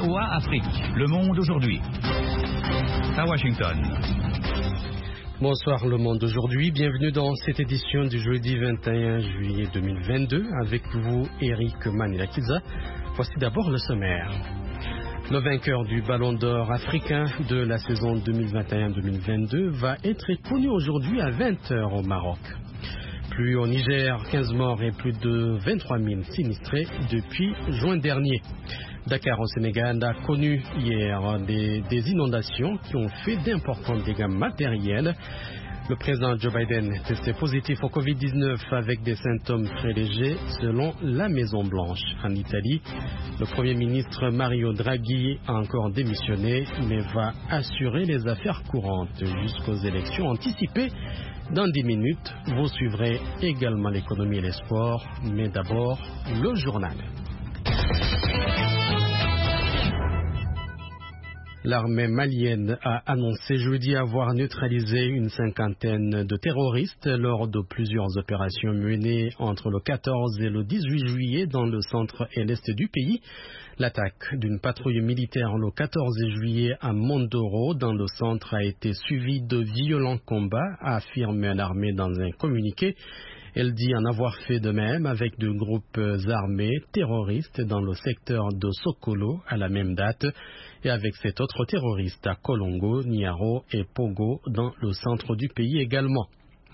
VOA Afrique, Le Monde aujourd'hui. À Washington. Bonsoir Le Monde aujourd'hui, bienvenue dans cette édition du jeudi 21 juillet 2022 avec vous Eric Manilakiza. Voici d'abord le sommaire. Le vainqueur du Ballon d'Or africain de la saison 2021-2022 va être connu aujourd'hui à 20h au Maroc. Plus au Niger, 15 morts et plus de 23 000 sinistrés depuis juin dernier. Dakar au Sénégal a connu hier des inondations qui ont fait d'importants dégâts matériels. Le président Joe Biden est testé positif au Covid-19 avec des symptômes très légers selon la Maison-Blanche. En Italie, le Premier ministre Mario Draghi a encore démissionné mais va assurer les affaires courantes jusqu'aux élections anticipées. Dans 10 minutes, vous suivrez également l'économie et les sports, mais d'abord le journal. L'armée malienne a annoncé jeudi avoir neutralisé une cinquantaine de terroristes lors de plusieurs opérations menées entre le 14 et le 18 juillet dans le centre et l'est du pays. L'attaque d'une patrouille militaire le 14 juillet à Mondoro dans le centre a été suivie de violents combats, a affirmé l'armée dans un communiqué. Elle dit en avoir fait de même avec de groupes armés terroristes dans le secteur de Sokolo à la même date et avec 7 autres terroristes à Kolongo, Niaro et Pogo dans le centre du pays également.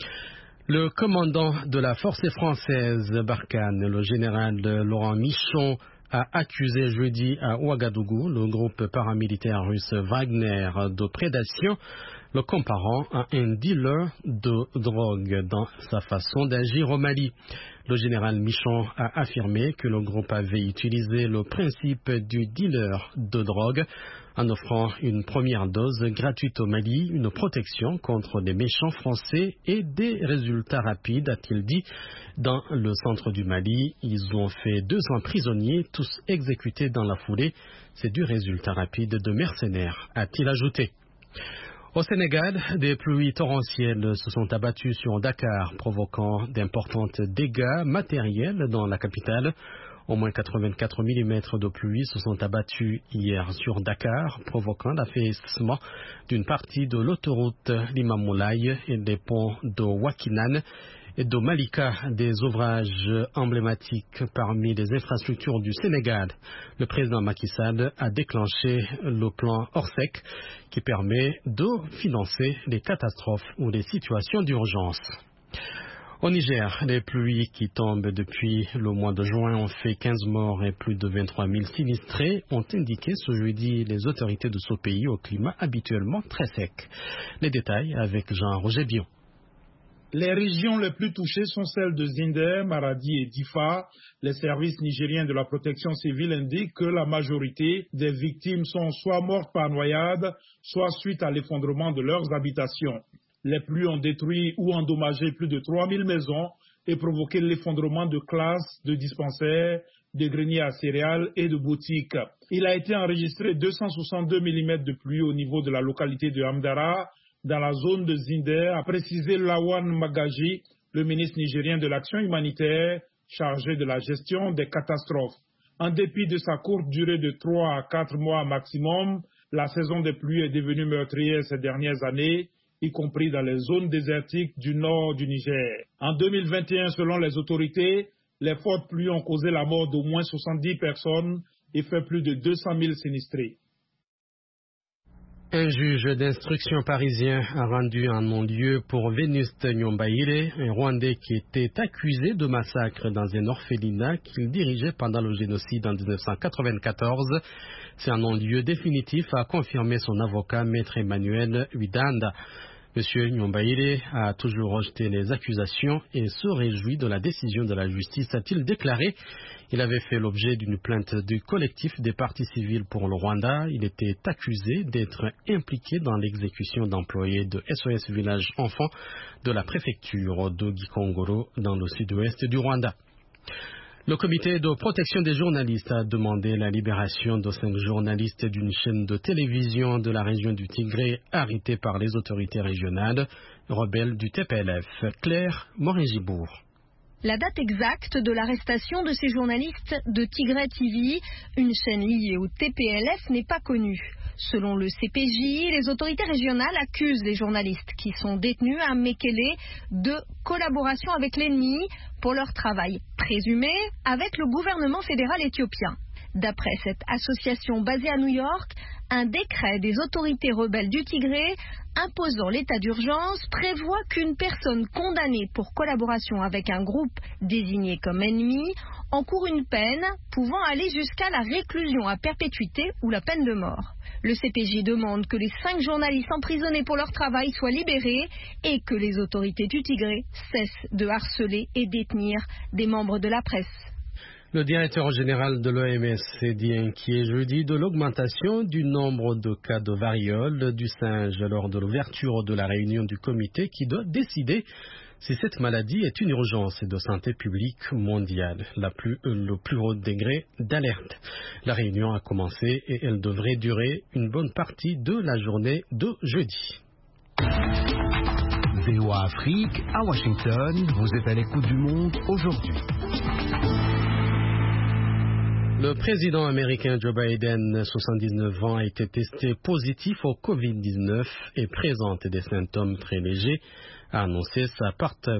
Le commandant de la force française Barkhane, le général Laurent Michon, a accusé jeudi à Ouagadougou le groupe paramilitaire russe Wagner de prédation, le comparant à un dealer de drogue dans sa façon d'agir au Mali. Le général Michon a affirmé que le groupe avait utilisé le principe du dealer de drogue en offrant une première dose gratuite au Mali, une protection contre des méchants français et des résultats rapides, a-t-il dit. Dans le centre du Mali, ils ont fait 200 prisonniers, tous exécutés dans la foulée. C'est du résultat rapide de mercenaires, a-t-il ajouté. Au Sénégal, des pluies torrentielles se sont abattues sur Dakar, provoquant d'importants dégâts matériels dans la capitale. Au moins 84 mm de pluie se sont abattus hier sur Dakar, provoquant l'affaissement d'une partie de l'autoroute Limamoulaye et des ponts de Wakinan et de Malika, des ouvrages emblématiques parmi les infrastructures du Sénégal. Le président Macky Sall a déclenché le plan Orsec qui permet de financer les catastrophes ou les situations d'urgence. Au Niger, les pluies qui tombent depuis le mois de juin ont fait 15 morts et plus de 23 000 sinistrés, ont indiqué ce jeudi les autorités de ce pays au climat habituellement très sec. Les détails avec Jean-Roger Bion. Les régions les plus touchées sont celles de Zinder, Maradi et Difa. Les services nigériens de la protection civile indiquent que la majorité des victimes sont soit mortes par noyade, soit suite à l'effondrement de leurs habitations. Les pluies ont détruit ou endommagé plus de 3000 maisons et provoqué l'effondrement de classes, de dispensaires, de greniers à céréales et de boutiques. Il a été enregistré 262 mm de pluie au niveau de la localité de Hamdara, dans la zone de Zinder, a précisé Lawan Magaji, le ministre nigérien de l'action humanitaire chargé de la gestion des catastrophes. En dépit de sa courte durée de 3 à 4 mois maximum, la saison des pluies est devenue meurtrière ces dernières années, y compris dans les zones désertiques du nord du Niger. En 2021, selon les autorités, les fortes pluies ont causé la mort d'au moins 70 personnes et fait plus de 200 000 sinistrés. Un juge d'instruction parisien a rendu un non-lieu pour Vénuste Nyombaïre, un Rwandais qui était accusé de massacre dans un orphelinat qu'il dirigeait pendant le génocide en 1994. C'est un non-lieu définitif, a confirmé son avocat, maître Emmanuel Huidanda. M. Nyombaïre a toujours rejeté les accusations et se réjouit de la décision de la justice, a-t-il déclaré. Il avait fait l'objet d'une plainte du collectif des partis civils pour le Rwanda. Il était accusé d'être impliqué dans l'exécution d'employés de SOS Village Enfants de la préfecture de Gikongoro dans le sud-ouest du Rwanda. Le comité de protection des journalistes a demandé la libération de 5 journalistes d'une chaîne de télévision de la région du Tigré arrêtés par les autorités régionales, rebelles du TPLF. Claire Morin-Gibourg. La date exacte de l'arrestation de ces journalistes de Tigray TV, une chaîne liée au TPLF, n'est pas connue. Selon le CPJ, les autorités régionales accusent les journalistes qui sont détenus à Mekele de collaboration avec l'ennemi pour leur travail présumé avec le gouvernement fédéral éthiopien. D'après cette association basée à New York, un décret des autorités rebelles du Tigré imposant l'état d'urgence prévoit qu'une personne condamnée pour collaboration avec un groupe désigné comme ennemi encourt une peine pouvant aller jusqu'à la réclusion à perpétuité ou la peine de mort. Le CPJ demande que les 5 journalistes emprisonnés pour leur travail soient libérés et que les autorités du Tigré cessent de harceler et détenir des membres de la presse. Le directeur général de l'OMS s'est dit inquiet jeudi de l'augmentation du nombre de cas de variole du singe lors de l'ouverture de la réunion du comité qui doit décider si cette maladie est une urgence de santé publique mondiale, le plus haut degré d'alerte. La réunion a commencé et elle devrait durer une bonne partie de la journée de jeudi. VOA Afrique, à Washington, vous êtes à l'écoute du monde aujourd'hui. Le président américain Joe Biden, 79 ans, a été testé positif au Covid-19 et présente des symptômes très légers, a annoncé sa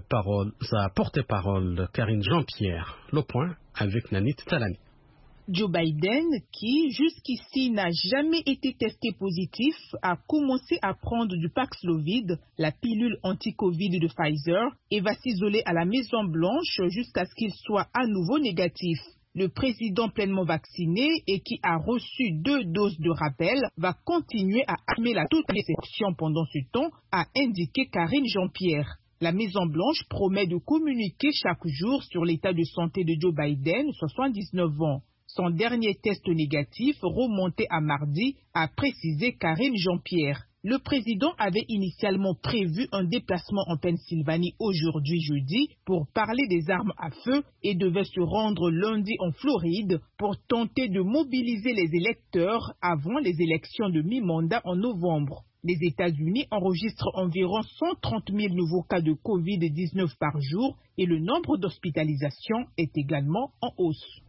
porte-parole Karine Jean-Pierre. Le point avec Nanit Talani. Joe Biden, qui jusqu'ici n'a jamais été testé positif, a commencé à prendre du Paxlovid, la pilule anti-Covid de Pfizer, et va s'isoler à la Maison-Blanche jusqu'à ce qu'il soit à nouveau négatif. Le président pleinement vacciné et qui a reçu 2 doses de rappel va continuer à assumer la toute réception pendant ce temps, a indiqué Karine Jean-Pierre. La Maison-Blanche promet de communiquer chaque jour sur l'état de santé de Joe Biden, 79 ans. Son dernier test négatif, remonté à mardi, a précisé Karine Jean-Pierre. Le président avait initialement prévu un déplacement en Pennsylvanie aujourd'hui jeudi pour parler des armes à feu et devait se rendre lundi en Floride pour tenter de mobiliser les électeurs avant les élections de mi-mandat en novembre. Les États-Unis enregistrent environ 130 000 nouveaux cas de Covid-19 par jour et le nombre d'hospitalisations est également en hausse.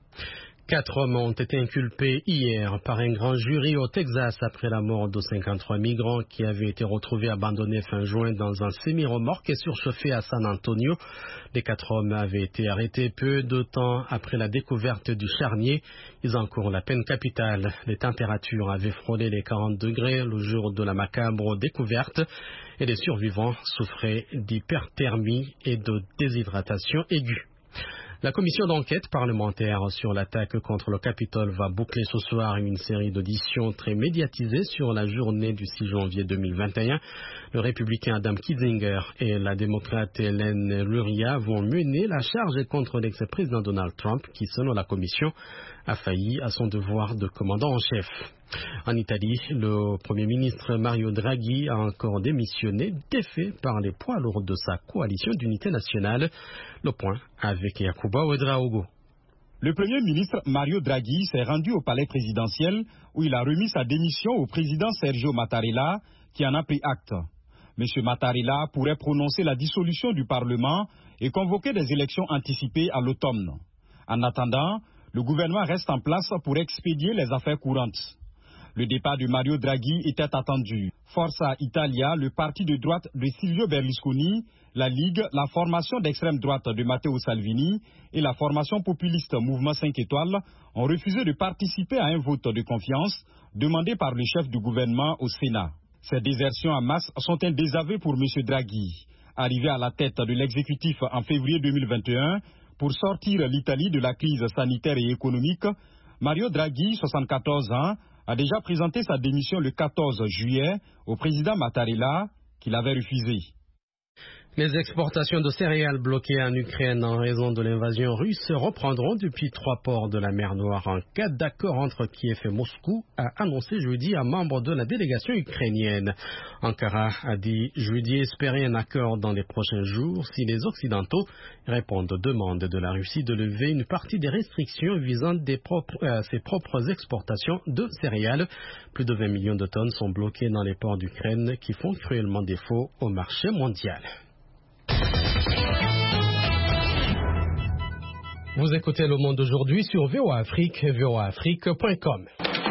4 hommes ont été inculpés hier par un grand jury au Texas après la mort de 53 migrants qui avaient été retrouvés abandonnés fin juin dans un semi-remorque et surchauffé à San Antonio. Les 4 hommes avaient été arrêtés peu de temps après la découverte du charnier. Ils encourent la peine capitale. Les températures avaient frôlé les 40 degrés le jour de la macabre découverte et les survivants souffraient d'hyperthermie et de déshydratation aiguë. La commission d'enquête parlementaire sur l'attaque contre le Capitole va boucler ce soir une série d'auditions très médiatisées sur la journée du 6 janvier 2021. Le républicain Adam Kinzinger et la démocrate Hélène Luria vont mener la charge contre l'ex-président Donald Trump qui, selon la commission, a failli à son devoir de commandant en chef. En Italie, le Premier ministre Mario Draghi a encore démissionné, défait par les poids lourds de sa coalition d'unité nationale. Le point avec Yacouba Ouedraogo. Le Premier ministre Mario Draghi s'est rendu au palais présidentiel où il a remis sa démission au président Sergio Mattarella qui en a pris acte. M. Mattarella pourrait prononcer la dissolution du Parlement et convoquer des élections anticipées à l'automne. En attendant, le gouvernement reste en place pour expédier les affaires courantes. Le départ de Mario Draghi était attendu. Forza Italia, le parti de droite de Silvio Berlusconi, la Ligue, la formation d'extrême droite de Matteo Salvini et la formation populiste Mouvement 5 étoiles ont refusé de participer à un vote de confiance demandé par le chef du gouvernement au Sénat. Ces désertions en masse sont un désaveu pour M. Draghi. Arrivé à la tête de l'exécutif en février 2021 pour sortir l'Italie de la crise sanitaire et économique, Mario Draghi, 74 ans, a déjà présenté sa démission le 14 juillet au président Mattarella, qui l'avait refusé. Les exportations de céréales bloquées en Ukraine en raison de l'invasion russe reprendront depuis 3 ports de la mer Noire en cas d'accord entre Kiev et Moscou, a annoncé jeudi un membre de la délégation ukrainienne. Ankara a dit jeudi espérer un accord dans les prochains jours si les Occidentaux répondent aux demandes de la Russie de lever une partie des restrictions visant ses propres exportations de céréales. Plus de 20 millions de tonnes sont bloquées dans les ports d'Ukraine qui font cruellement défaut au marché mondial. Vous écoutez Le Monde aujourd'hui sur VOA Afrique, voaafrique.com.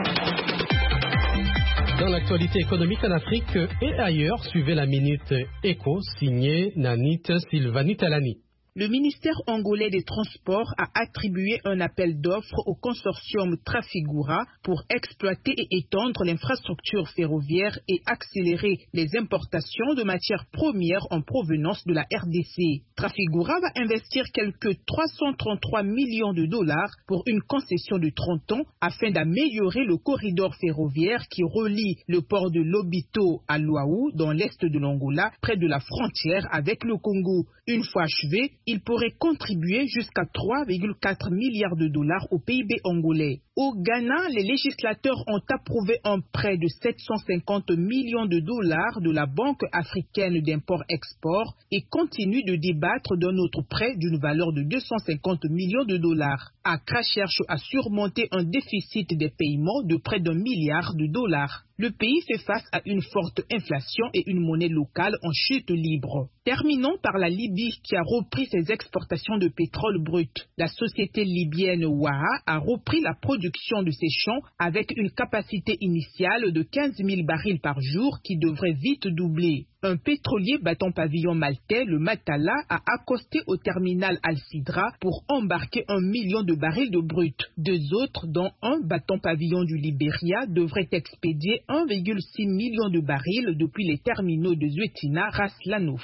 Dans l'actualité économique en Afrique et ailleurs, suivez la Minute Éco, signée Nanit Sylvanie Talani. Le ministère angolais des Transports a attribué un appel d'offres au consortium Trafigura pour exploiter et étendre l'infrastructure ferroviaire et accélérer les importations de matières premières en provenance de la RDC. Trafigura va investir quelques 333 millions de dollars pour une concession de 30 ans afin d'améliorer le corridor ferroviaire qui relie le port de Lobito à Luau dans l'est de l'Angola, près de la frontière avec le Congo. Une fois achevé, il pourrait contribuer jusqu'à 3,4 milliards de dollars au PIB angolais. Au Ghana, les législateurs ont approuvé un prêt de 750 millions de dollars de la Banque africaine d'import-export et continuent de débattre d'un autre prêt d'une valeur de 250 millions de dollars. Accra cherche à surmonter un déficit des paiements de près d'1 milliard de dollars. Le pays fait face à une forte inflation et une monnaie locale en chute libre. Terminons par la Libye qui a repris ses exportations de pétrole brut. La société libyenne Waha a repris la production de ses champs avec une capacité initiale de 15 000 barils par jour qui devrait vite doubler. Un pétrolier battant pavillon maltais, le Matala, a accosté au terminal Al-Sidra pour embarquer 1 million de barils de brut. 2 autres, dont un battant pavillon du Libéria, devraient expédier 1,6 million de barils depuis les terminaux de Zuetina, Ras Lanouf.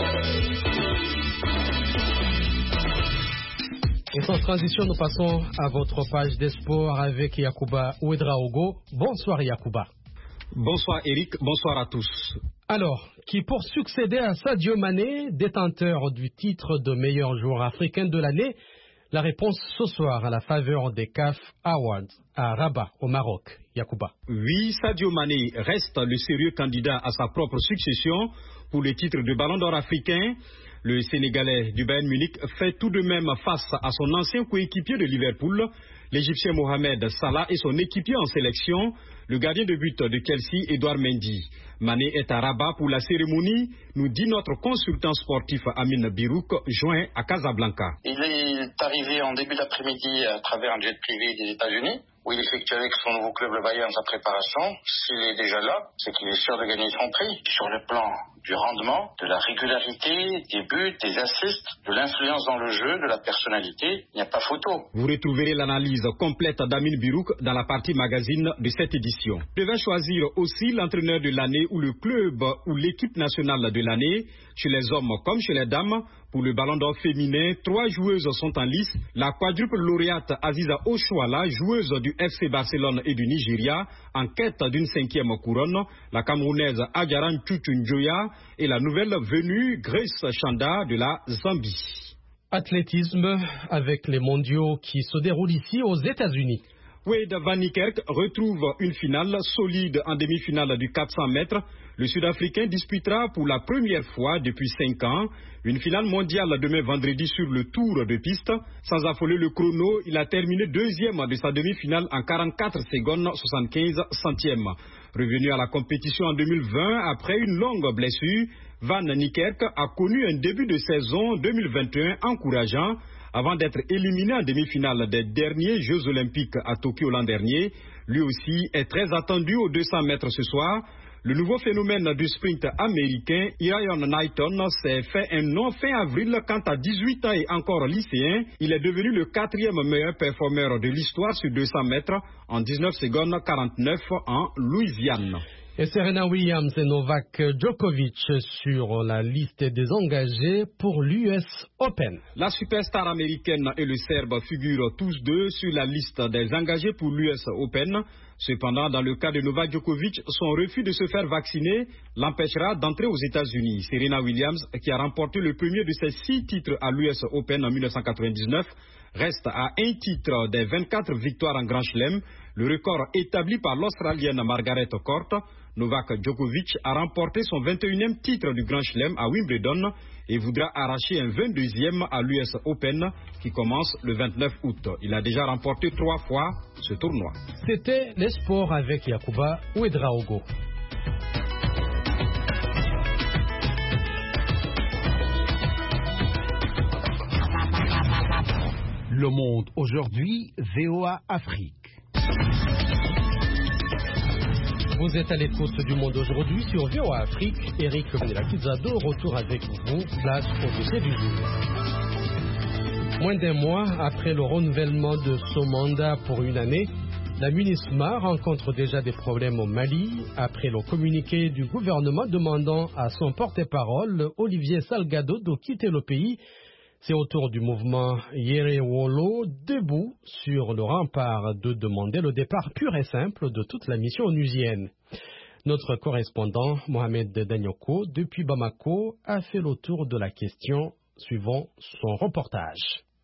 Et sans transition, nous passons à votre page des sports avec Yacouba Ouedraogo. Bonsoir Yacouba. Bonsoir Eric, bonsoir à tous. Alors, qui pour succéder à Sadio Mané, détenteur du titre de meilleur joueur africain de l'année? La réponse ce soir à la faveur des CAF Awards à Rabat, au Maroc. Yacouba. Oui, Sadio Mané reste le sérieux candidat à sa propre succession pour le titre de Ballon d'Or africain. Le Sénégalais du Bayern Munich fait tout de même face à son ancien coéquipier de Liverpool, l'Égyptien Mohamed Salah et son équipier en sélection, le gardien de but de Chelsea, Edouard Mendy. Mané est à Rabat pour la cérémonie, nous dit notre consultant sportif Amine Birouk, joint à Casablanca. Il est arrivé en début d'après-midi à travers un jet privé des États-Unis, où il effectue avec son nouveau club le Bayern sa préparation. S'il est déjà là, c'est qu'il est sûr de gagner son prix. Sur le plan du rendement, de la régularité, des buts, des assists, de l'influence dans le jeu, de la personnalité, il n'y a pas photo. Vous retrouverez l'analyse complète d'Amine Birouk dans la partie magazine de cette édition. Devait choisir aussi l'entraîneur de l'année ou le club ou l'équipe nationale de l'année, chez les hommes comme chez les dames. Pour le Ballon d'Or féminin, 3 joueuses sont en lice. La quadruple lauréate Aziza Oshuala, joueuse du FC Barcelone et du Nigeria, en quête d'une 5e couronne. La Camerounaise Adjaran Chuchunjoya et la nouvelle venue Grace Chanda de la Zambie. Athlétisme avec les mondiaux qui se déroulent ici aux États-Unis. Wade Van Niekerk retrouve une finale solide en demi-finale du 400 mètres. Le Sud-Africain disputera pour la première fois depuis 5 ans une finale mondiale demain vendredi sur le tour de piste. Sans affoler le chrono, il a terminé 2e de sa demi-finale en 44 secondes 75 centièmes. Revenu à la compétition en 2020 après une longue blessure, Van Niekerk a connu un début de saison 2021 encourageant avant d'être éliminé en demi-finale des derniers Jeux Olympiques à Tokyo l'an dernier. Lui aussi est très attendu aux 200 mètres ce soir. Le nouveau phénomène du sprint américain, Ian Knighton, s'est fait un nom fin avril quand à 18 ans et encore lycéen, il est devenu le 4e meilleur performeur de l'histoire sur 200 mètres en 19 secondes 49 en Louisiane. Et Serena Williams et Novak Djokovic sur la liste des engagés pour l'US Open. La superstar américaine et le Serbe figurent tous deux sur la liste des engagés pour l'US Open. Cependant, dans le cas de Novak Djokovic, son refus de se faire vacciner l'empêchera d'entrer aux États-Unis. Serena Williams, qui a remporté le premier de ses 6 titres à l'US Open en 1999, reste à un titre des 24 victoires en Grand Chelem, le record établi par l'Australienne Margaret Court. Novak Djokovic a remporté son 21e titre du Grand Chelem à Wimbledon et voudra arracher un 22e à l'US Open qui commence le 29 août. Il a déjà remporté 3 fois ce tournoi. C'était les sports avec Yacouba Ouedraogo. Le Monde aujourd'hui, VOA Afrique. Vous êtes à l'écoute du Monde aujourd'hui sur VOA Afrique. Eric Melakizado, retour avec vous, place au dossier du jour. Moins d'un mois après le renouvellement de son mandat pour une année, la MINUSMA rencontre déjà des problèmes au Mali après le communiqué du gouvernement demandant à son porte-parole, Olivier Salgado, de quitter le pays. C'est au tour du mouvement Yerewolo, debout sur le rempart, de demander le départ pur et simple de toute la mission onusienne. Notre correspondant, Mohamed Danyoko, depuis Bamako, a fait le tour de la question, suivant son reportage.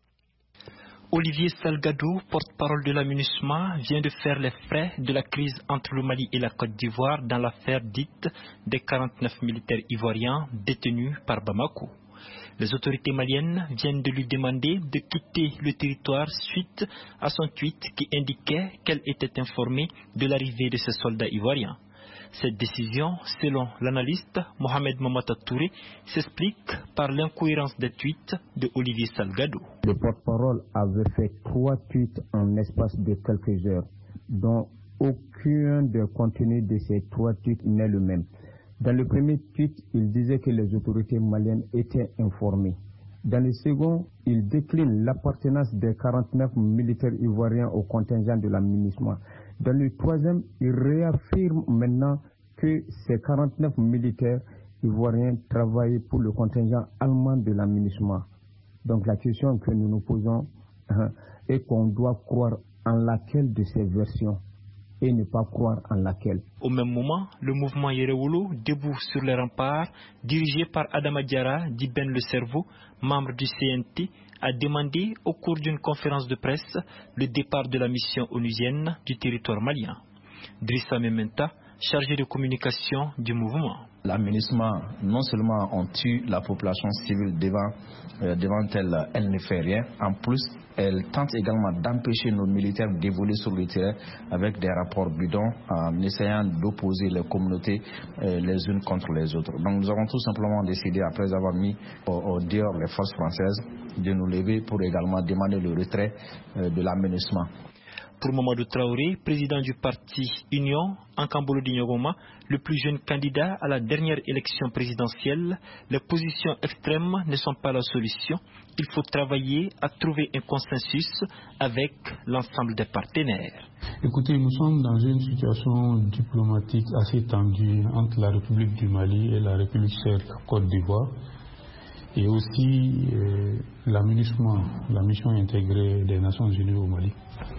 Olivier Salgado, porte-parole de la MINUSMA, vient de faire les frais de la crise entre le Mali et la Côte d'Ivoire dans l'affaire dite des 49 militaires ivoiriens détenus par Bamako. Les autorités maliennes viennent de lui demander de quitter le territoire suite à son tweet qui indiquait qu'elle était informée de l'arrivée de ces soldats ivoiriens. Cette décision, selon l'analyste Mohamed Mamata Touré, s'explique par l'incohérence des tweets de Olivier Salgado. Le porte-parole avait fait 3 tweets en l'espace de quelques heures, dont aucun des contenus de ces 3 tweets n'est le même. Dans le premier tweet, il disait que les autorités maliennes étaient informées. Dans le second, il décline l'appartenance des 49 militaires ivoiriens au contingent de la MINUSMA. Dans le troisième, il réaffirme maintenant que ces 49 militaires ivoiriens travaillent pour le contingent allemand de la MINUSMA. Donc la question que nous nous posons est qu'on doit croire en laquelle de ces versions et ne pas croire en laquelle. Au même moment, le mouvement Yerewolo, debout sur les remparts, dirigé par Adama Diarra, dit Ben Le Cerveau, membre du CNT, a demandé au cours d'une conférence de presse le départ de la mission onusienne du territoire malien. Drissa Mementa, chargé de communication du mouvement. La MINUSMA, non seulement on tue la population civile devant elle, elle ne fait rien. En plus, elle tente également d'empêcher nos militaires d'évoluer sur le terrain avec des rapports bidons en essayant d'opposer les communautés les unes contre les autres. Donc nous avons tout simplement décidé, après avoir mis au dehors les forces françaises, de nous lever pour également demander le retrait de la MINUSMA. Pour Mamadou Traoré, président du parti Union, Ankambolo Dignogoma, le plus jeune candidat à la dernière élection présidentielle, les positions extrêmes ne sont pas la solution. Il faut travailler à trouver un consensus avec l'ensemble des partenaires. Écoutez, nous sommes dans une situation diplomatique assez tendue entre la République du Mali et la République Côte d'Ivoire. Et aussi la MINUSMA, la mission intégrée des Nations Unies au Mali.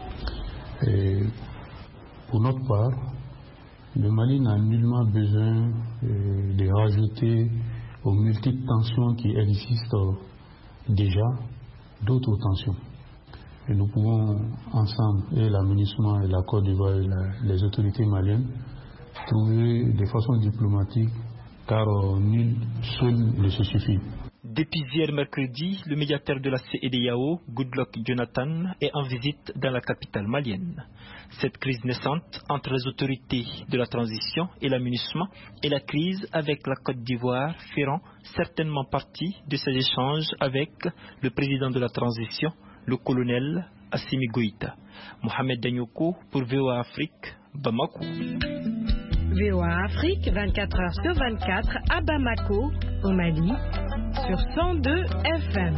Et pour notre part, le Mali n'a nullement besoin de rajouter aux multiples tensions qui existent déjà d'autres tensions. Et nous pouvons ensemble, et la MINUSMA et la Côte d'Ivoire et les autorités maliennes, trouver de façon diplomatique, car nul seul ne se suffit. Depuis hier mercredi, le médiateur de la CEDEAO, Goodluck Jonathan, est en visite dans la capitale malienne. Cette crise naissante entre les autorités de la transition et la MINUSMA et la crise avec la Côte d'Ivoire feront certainement partie de ces échanges avec le président de la transition, le colonel Assimi Goïta. Mohamed Danyoko pour VOA Afrique, Bamako. VOA Afrique, 24 heures sur 24 à Bamako, au Mali, sur 102 FM.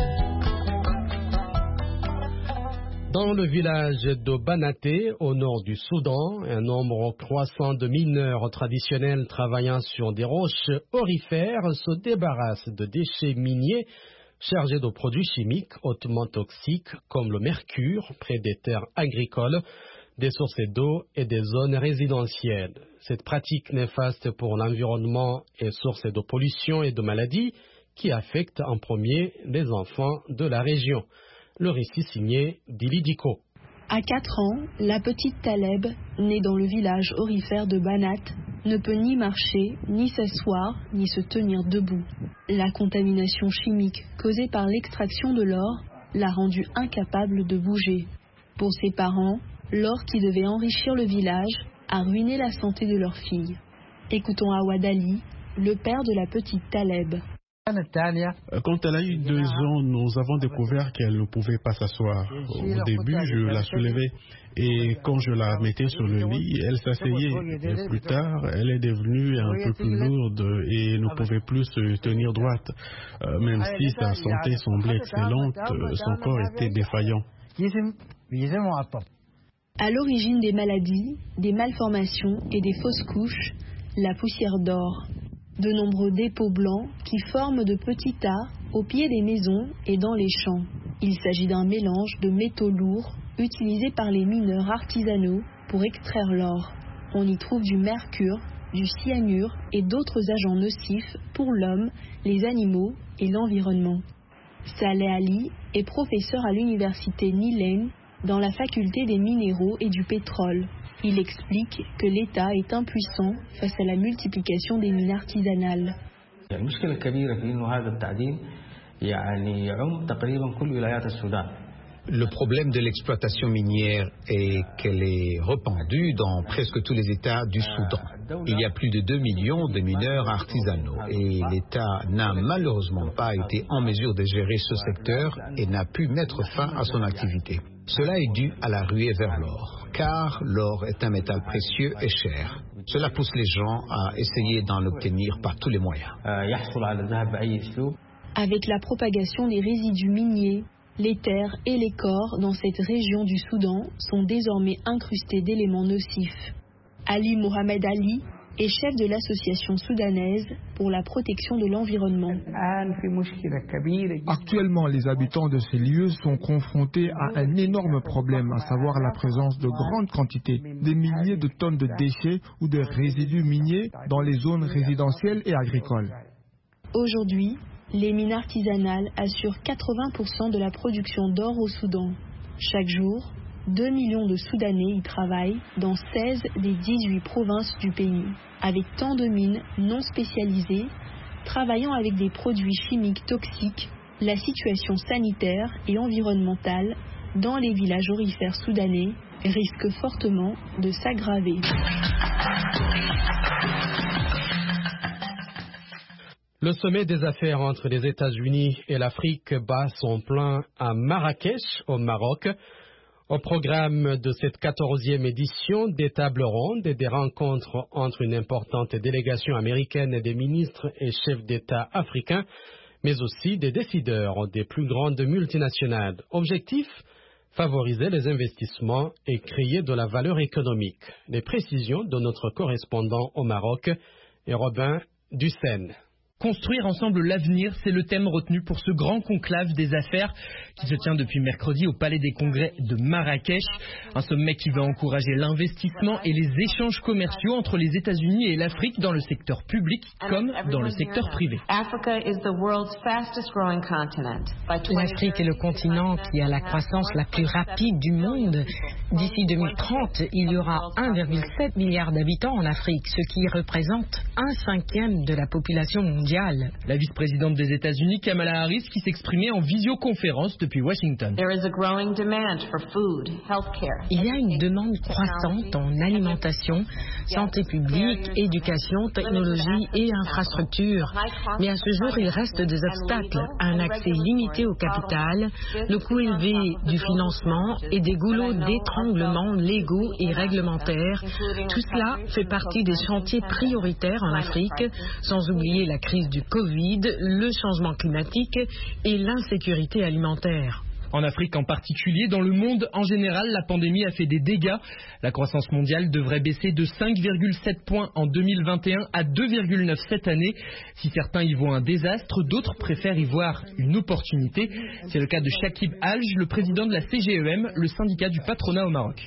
Dans le village de Banaté, au nord du Soudan, un nombre croissant de mineurs traditionnels travaillant sur des roches aurifères se débarrassent de déchets miniers chargés de produits chimiques hautement toxiques comme le mercure près des terres agricoles, des sources d'eau et des zones résidentielles. Cette pratique néfaste pour l'environnement est source de pollution et de maladies qui affectent en premier les enfants de la région. Le récit signé Dili Diko. À 4 ans, la petite Taleb, née dans le village aurifère de Banat, ne peut ni marcher, ni s'asseoir, ni se tenir debout. La contamination chimique causée par l'extraction de l'or l'a rendue incapable de bouger. Pour ses parents, l'or qui devait enrichir le village a ruiné la santé de leur fille. Écoutons Awad Ali, le père de la petite Taleb. Quand elle a eu 2 ans, nous avons découvert qu'elle ne pouvait pas s'asseoir. Au début, je la soulevais et quand je la mettais sur le lit, elle s'asseyait. Et plus tard, elle est devenue un peu plus lourde et ne pouvait plus se tenir droite. Même si sa santé semblait excellente, son corps était défaillant. À l'origine des maladies, des malformations et des fausses couches, la poussière d'or. De nombreux dépôts blancs qui forment de petits tas au pied des maisons et dans les champs. Il s'agit d'un mélange de métaux lourds utilisés par les mineurs artisanaux pour extraire l'or. On y trouve du mercure, du cyanure et d'autres agents nocifs pour l'homme, les animaux et l'environnement. Saleh Ali est professeur à l'université Nilen dans la faculté des minéraux et du pétrole. Il explique que l'État est impuissant face à la multiplication des mines artisanales. Le problème de l'exploitation minière est qu'elle est répandue dans presque tous les États du Soudan. Il y a plus de 2 millions de mineurs artisanaux et l'État n'a malheureusement pas été en mesure de gérer ce secteur et n'a pu mettre fin à son activité. Cela est dû à la ruée vers l'or, car l'or est un métal précieux et cher. Cela pousse les gens à essayer d'en obtenir par tous les moyens. Avec la propagation des résidus miniers, les terres et les corps dans cette région du Soudan sont désormais incrustés d'éléments nocifs. Ali Mohamed Ali est chef de l'association soudanaise pour la protection de l'environnement. Actuellement, les habitants de ces lieux sont confrontés à un énorme problème, à savoir la présence de grandes quantités, des milliers de tonnes de déchets ou de résidus miniers dans les zones résidentielles et agricoles. Aujourd'hui, les mines artisanales assurent 80% de la production d'or au Soudan. Chaque jour, 2 millions de Soudanais y travaillent dans 16 des 18 provinces du pays. Avec tant de mines non spécialisées, travaillant avec des produits chimiques toxiques, la situation sanitaire et environnementale dans les villages aurifères soudanais risque fortement de s'aggraver. Le sommet des affaires entre les États-Unis et l'Afrique bat son plein à Marrakech, au Maroc. Au programme de cette 14e édition, des tables rondes et des rencontres entre une importante délégation américaine et des ministres et chefs d'État africains, mais aussi des décideurs des plus grandes multinationales. Objectif, favoriser les investissements et créer de la valeur économique. Les précisions de notre correspondant au Maroc est Robin Dussen. Construire ensemble l'avenir, c'est le thème retenu pour ce grand conclave des affaires qui se tient depuis mercredi au Palais des Congrès de Marrakech. Un sommet qui va encourager l'investissement et les échanges commerciaux entre les États-Unis et l'Afrique dans le secteur public comme dans le secteur privé. L'Afrique est le continent qui a la croissance la plus rapide du monde. D'ici 2030, il y aura 1,7 milliard d'habitants en Afrique, ce qui représente 1/5 de la population mondiale. La vice-présidente des États-Unis, Kamala Harris, qui s'exprimait en visioconférence depuis Washington. Il y a une demande croissante en alimentation, santé publique, éducation, technologie et infrastructures. Mais à ce jour, il reste des obstacles, un accès limité au capital, le coût élevé du financement et des goulots d'étranglement légaux et réglementaires. Tout cela fait partie des chantiers prioritaires en Afrique, sans oublier la crise du Covid, le changement climatique et l'insécurité alimentaire. En Afrique en particulier, dans le monde en général, la pandémie a fait des dégâts. La croissance mondiale devrait baisser de 5,7 points en 2021 à 2,9 cette année. Si certains y voient un désastre, d'autres préfèrent y voir une opportunité. C'est le cas de Shakib Alj, le président de la CGEM, le syndicat du patronat au Maroc.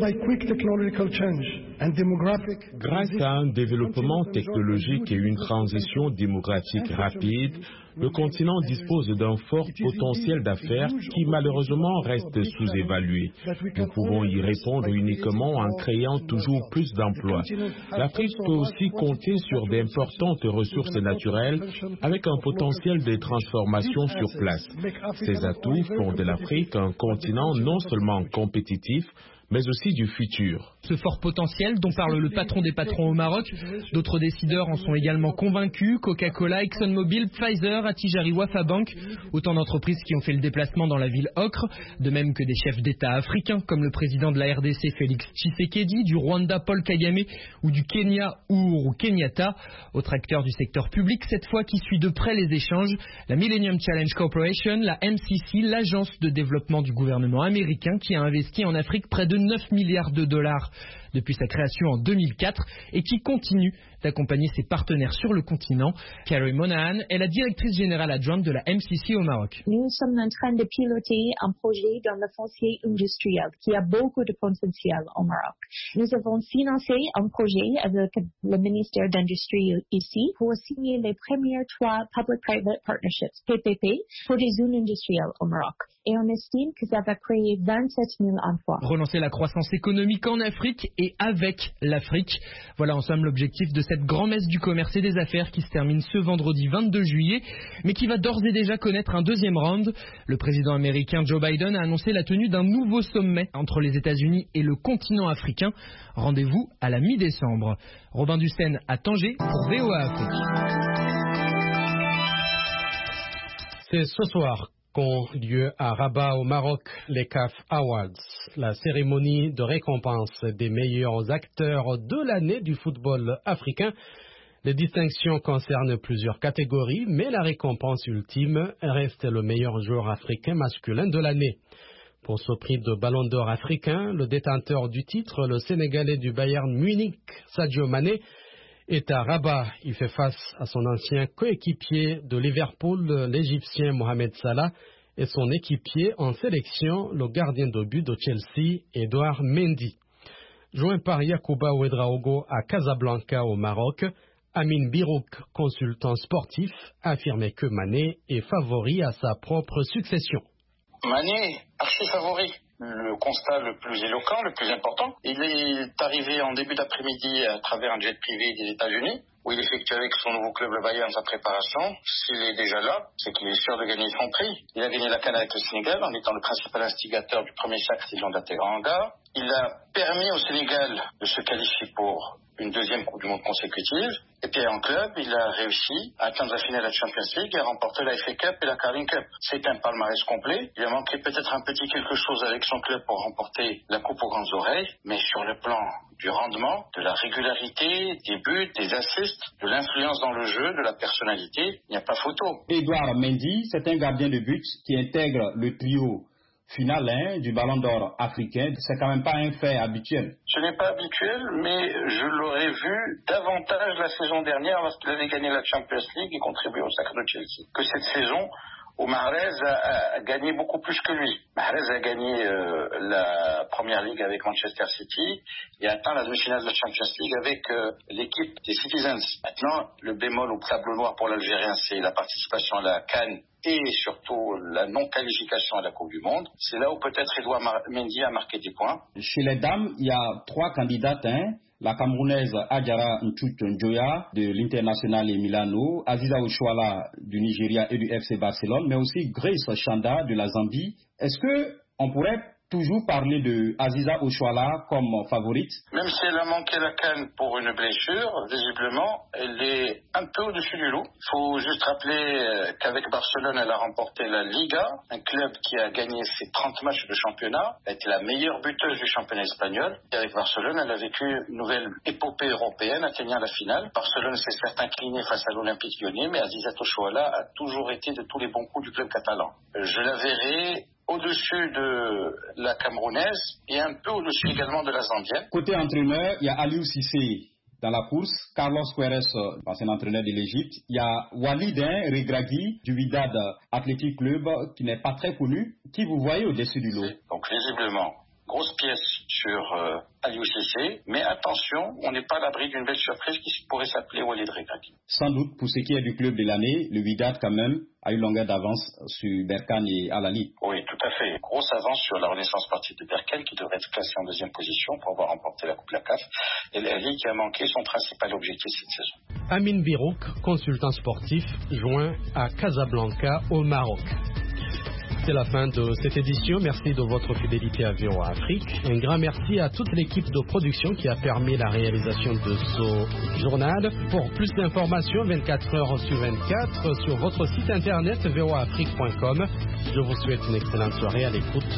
Grâce à un développement technologique et une transition démographique rapide, le continent dispose d'un fort potentiel d'affaires qui malheureusement reste sous-évalué. Nous pouvons y répondre uniquement en créant toujours plus d'emplois. L'Afrique peut aussi compter sur d'importantes ressources naturelles avec un potentiel de transformation sur place. Ces atouts font de l'Afrique un continent non seulement compétitif, mais aussi du futur. Ce fort potentiel dont parle le patron des patrons au Maroc, d'autres décideurs en sont également convaincus. Coca-Cola, ExxonMobil, Pfizer, Attijari Wafa Bank, autant d'entreprises qui ont fait le déplacement dans la ville ocre, de même que des chefs d'État africains comme le président de la RDC Félix Tshisekedi, du Rwanda Paul Kagame ou du Kenya Uhuru Kenyatta. Autre acteur du secteur public cette fois qui suit de près les échanges, la Millennium Challenge Corporation, la MCC, l'agence de développement du gouvernement américain qui a investi en Afrique près de 9 milliards de dollars depuis sa création en 2004 et qui continue d'accompagner ses partenaires sur le continent. Carrie Monahan est la directrice générale adjointe de la MCC au Maroc. Nous sommes en train de piloter un projet dans le foncier industriel qui a beaucoup de potentiel au Maroc. Nous avons financé un projet avec le ministère d'Industrie ici pour signer les premières 3 Public-Private Partnerships, PPP, pour des zones industrielles au Maroc. Et on estime que ça va créer 27 000 emplois. Relancer la croissance économique en Afrique et avec l'Afrique. Voilà en somme l'objectif de cette grand-messe du commerce et des affaires qui se termine ce vendredi 22 juillet, mais qui va d'ores et déjà connaître un deuxième round. Le président américain Joe Biden a annoncé la tenue d'un nouveau sommet entre les États-Unis et le continent africain. Rendez-vous à la mi-décembre. Robin Dussen à Tanger pour VOA Afrique. C'est ce soir qu'ont lieu à Rabat au Maroc les CAF Awards, la cérémonie de récompense des meilleurs acteurs de l'année du football africain. Les distinctions concernent plusieurs catégories, mais la récompense ultime reste le meilleur joueur africain masculin de l'année. Pour ce prix de Ballon d'Or africain, le détenteur du titre, le Sénégalais du Bayern Munich, Sadio Mané, est à Rabat. Il fait face à son ancien coéquipier de Liverpool, l'Égyptien Mohamed Salah, et son équipier en sélection, le gardien de but de Chelsea, Edouard Mendy. Joint par Yacouba Ouedraogo à Casablanca au Maroc, Amin Birouk, consultant sportif, a affirmé que Mané est favori à sa propre succession. Mané, archi favori. Le constat le plus éloquent, le plus important, il est arrivé en début d'après-midi à travers un jet privé des États-Unis, où il effectue avec son nouveau club le Bayern sa préparation. S'il est déjà là, c'est qu'il est sûr de gagner son prix. Il a gagné la CAN avec le Sénégal en étant le principal instigateur du premier cercle des Lions de la Teranga. Il a permis au Sénégal de se qualifier pour une deuxième Coupe du Monde consécutive. Et puis en club, il a réussi à atteindre la finale de la Champions League et à remporter la FA Cup et la Carling Cup. C'est un palmarès complet. Il a manqué peut-être un petit quelque chose avec son club pour remporter la Coupe aux grandes oreilles. Mais sur le plan du rendement, de la régularité, des buts, des assists, de l'influence dans le jeu, de la personnalité, il n'y a pas photo. Edouard Mendy, c'est un gardien de but qui intègre le trio final du Ballon d'Or africain. C'est quand même pas un fait habituel. Ce n'est pas habituel, mais je l'aurais vu davantage la saison dernière lorsqu'il avait gagné la Champions League et contribué au sacre de Chelsea. Que cette saison, où Mahrez a gagné beaucoup plus que lui. Mahrez a gagné la Première Ligue avec Manchester City et a atteint la demi-finale de la Champions League avec l'équipe des Citizens. Maintenant, le bémol au tableau noir pour l'Algérien, c'est la participation à la CAN et surtout la non-qualification à la Coupe du Monde. C'est là où peut-être Edouard Mendy a marqué des points. Chez les dames, il y a 3 candidates. La Camerounaise Adjara Nchout-Njoya de l'International et Milano, Aziza Oshoala du Nigeria et du FC Barcelone, mais aussi Grace Chanda de la Zambie. Est-ce qu'on pourrait toujours parler de Aziza Oshoala comme favorite? Même si elle a manqué la CAN pour une blessure, visiblement, elle est un peu au-dessus du lot. Il faut juste rappeler qu'avec Barcelone, elle a remporté la Liga, un club qui a gagné ses 30 matchs de championnat, a été la meilleure buteuse du championnat espagnol. Et avec Barcelone, elle a vécu une nouvelle épopée européenne, atteignant la finale. Barcelone s'est certes incliné face à l'Olympique Lyonnais, mais Aziza Oshoala a toujours été de tous les bons coups du club catalan. Je la verrai au-dessus de la Camerounaise et un peu au-dessus également de la Zambienne. Côté entraîneur, il y a Aliou Cissé dans la course, Carlos Queiroz, ancien entraîneur de l'Égypte. Il y a Walid Regragui du Wydad Athletic Club, qui n'est pas très connu, qui vous voyez au-dessus du lot. Donc visiblement, grosse pièce sur Aliou Cissé, mais attention, on n'est pas à l'abri d'une belle surprise qui pourrait s'appeler Walid Regragui. Sans doute, pour ce qui est du club de l'année, le Wydad quand même a une longueur d'avance sur Berkane et Al-Ahly. Oui, tout à fait. Grosse avance sur la Renaissance sportive de Berkane qui devrait être classée en deuxième position pour avoir remporté la Coupe de la CAF. Et l'Al-Ahly qui a manqué son principal objectif cette saison. Amin Birouk, consultant sportif, joint à Casablanca au Maroc. c'est la fin de cette édition. Merci de votre fidélité à VOA Afrique. Un grand merci à toute l'équipe de production qui a permis la réalisation de ce journal. Pour plus d'informations, 24 heures sur 24, sur votre site internet voaafrique.com. Je vous souhaite une excellente soirée à l'écoute